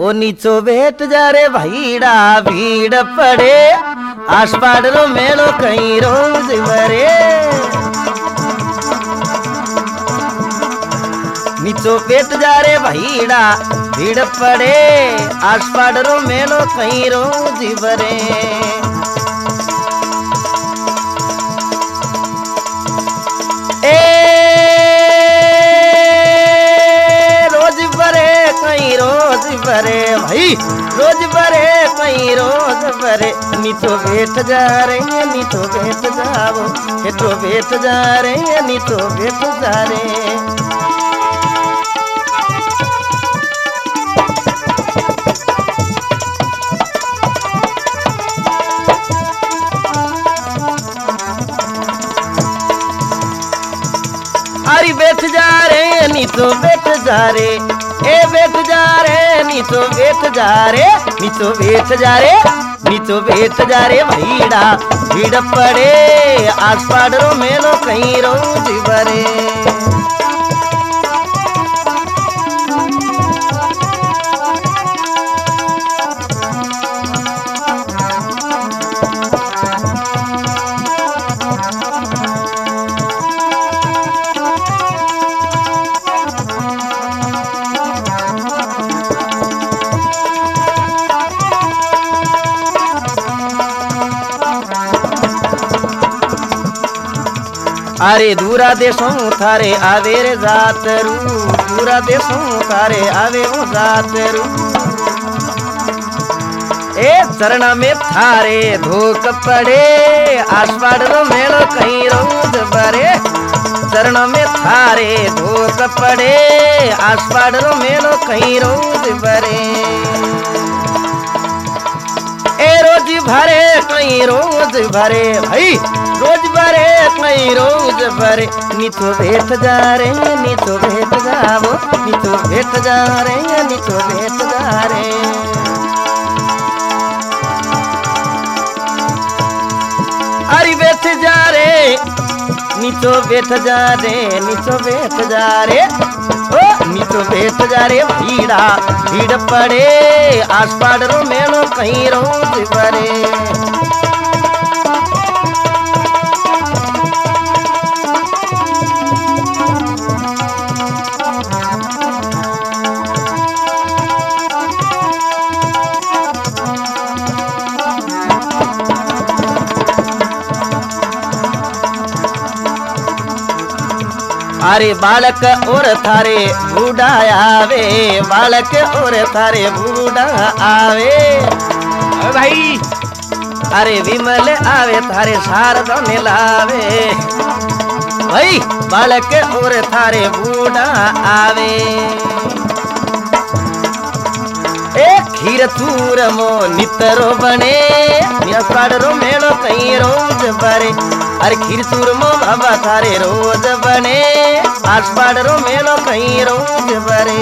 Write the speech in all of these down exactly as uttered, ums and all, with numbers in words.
ओ नीचो बैठ जा रे भाईड़ा भीड़ पड़े आस पाड़ो मेलो कहीं रोज भरे नीचो बैठ जा रे भाईड़ा भीड़ पड़े आस पाड़ो मेलो कहीं रोज भरे रोज भरे भाई रोज भरे कहीं रोज भरे नीचो बैठ जा रहे नीचो बैठ जाओ हेठो बैठ जा रहे नीचो बैठ जा रे अरे बैठ जा रे नीचो बैठ जा रे ए बैठ जा रे नीचो बैठ जा रे नीचो बैठ जा रे नीचो बैठ जा रे भीड़ा भीड़ पड़े आस पाड़ो मेलो कहीं रोज भरे अरे दूरा देशों थारे आवे रे जातरू दूरा देशों थारे आवे वो जातरू ए चरणा में थारे धोक पड़े आस पाड़ो मेलो कहीं रोज भरे चरणा में थारे धोक पड़े आस पाड़ो मेलो कहीं रोज भरे ए रोज भरे कहीं रोज भरे भाई रोज भरे कहीं रोज भरे नीचो बैठ जा रे नीचो बैठ जाओ नीचो बैठ जा रे नीचो बैठ जा रे अरे बैठ जा रे नीचो बैठ जा रे नीचो बैठ जा रे ओ नीचो बैठ जा रे भीड़ा भीड़ पड़े आस पाड़ो मेलो कहीं रोज भरे अरे बालक और थारे बूढ़ा आवे बालक और थारे बूढ़ा आवे भाई अरे विमल आवे थारे शारदा लावे भाई बालक और थारे बूढ़ा आवे ए खीर चूर मो नितरो बने पाड़ो मेलो कहीं रोज भरे अरे खीर चूर मो बाबा थारे रोज बने आस पाड़ो मेलो कहीं रोज भरे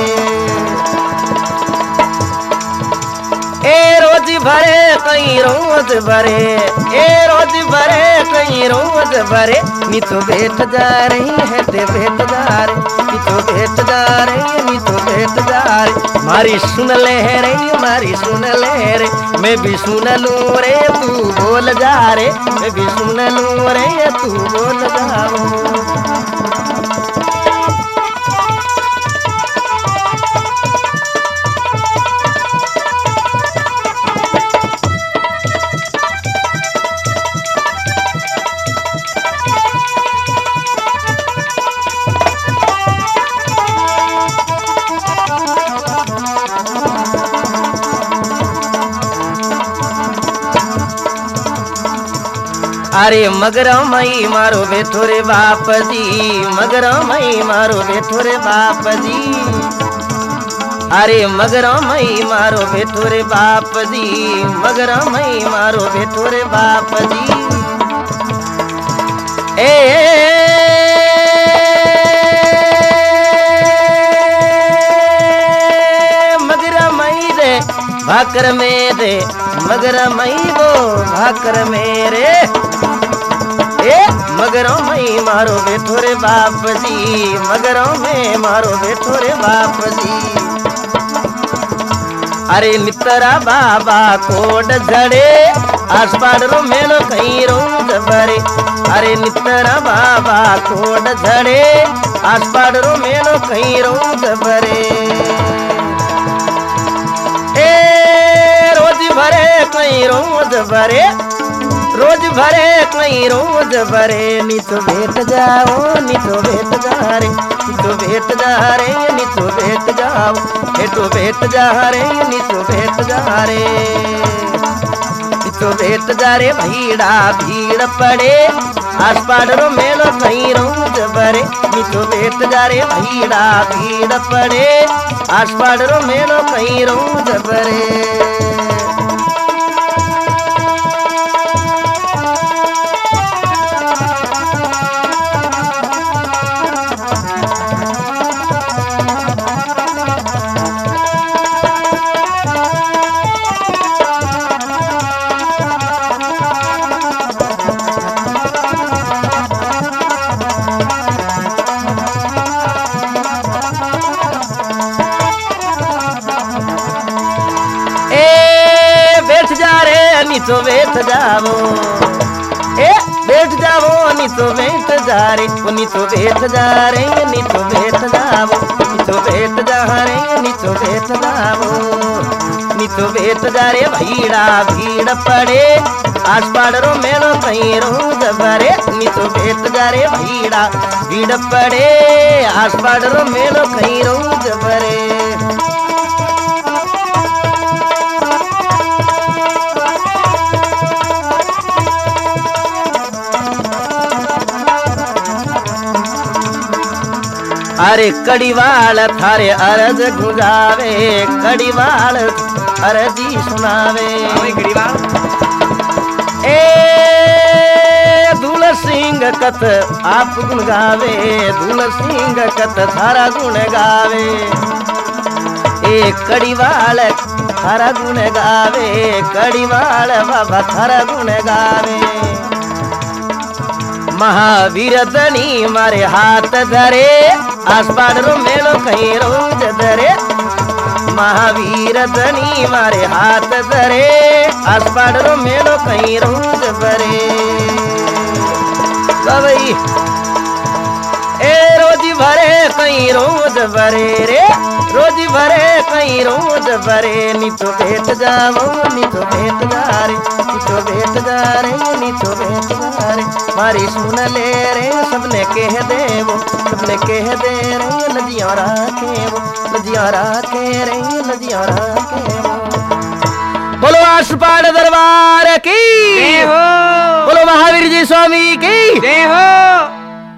ए रोज भरे कहीं रोज भरे ए रोज भरे कहीं रोज भरे नीचो बैठ जा रही है ते बैठ जा रे नीचो बैठ जा रही नीचो बैठ जा रे मारी सुन ले रे मारी सुन ले रे मैं भी सुन लूं रे तू बोल जा रे मैं भी सुन लूं रे तू बोल जा अरे मगरा मई मारो बैठो रे बाप जी मगरा मई मारो बैठो रे बाप जी अरे मगरा मई मारो बैठो रे बाप जी मगरा मई मारो बैठो रे बाप जी ए मगरा मई रे भाकर मेरे मगरा मई वो भाकर मेरे ए मगरों में मारो बैठो रे बाप जी मगरों में मारो बैठो रे बाप जी अरे नितरा बाबा कोड झड़े आसपाड़ रो मेलो कहीं रोज भरे अरे नितरा बाबा कोड झड़े आसपाड़ रो मेलो कहीं रोज भरे ए रोज भरे कहीं रोज भरे रोज भरे कहीं रोज भरे नी तो भेट जाओ नी तो भेट जा रे नी तो भेट जा रे नी तो भेट जाओ हे तो भेट जा रे नी तो भेट जा रे नी तो भेट जा रे भीड़ा भीड़ पड़े आसपाड़ रो मेलो कहीं रोज भरे नी तो भेट जा रे भीड़ा भीड़ पड़े आसपाड़ रो मेलो कहीं रोज भरे नी तो बैठ जाओ ए बैठ जाओ नी तो बैठ जा रे नी तो बैठ जा रे नी तो बैठ जाओ नी तो बैठ जा रे नी तो बैठ जाओ नी तो बैठ जा रे भीड़ा भीड़ पड़े आसपाड़ रो मेलो कहीं रोज भरे नी तो बैठ जा रे भीड़ा भीड़ पड़े आसपाड़ रो मेलो कहीं रोज भरे अरे कड़ीवाल थारे अरज गुजावे कड़ीवाल अरजी सुनावे कड़ीवाल ए दूल सिंह कथ आप गुण गावे दूल सिंह कथ थारा गुण गावे ए कड़ीवाल थारा गुण गावे कड़ीवाल बाबा थारा गुण गावे महावीर धनी मारे हाथ धरे आसपाड़ रो मेलो कहीं रोज धरे महावीर धनी मारे हाथ धरे आसपाड़ रो मेलो कहीं रोज भरे भाई ए रोज भरे कहीं रोज भरे रे रोज भरे कहीं रोज भरे नी तो भेट जाओ नी तो भेट जा रे नी तो भेट जा रे नी तो भेट जा रे मारी सुन ले रे सबने कह दे वो सबने कह दे रे नदियाँ राखे वो नदियाँ राखे रे नदियाँ राखे वो बोलो आसपाड़ दरबार की जय हो बोलो महावीर जी स्वामी की जय हो।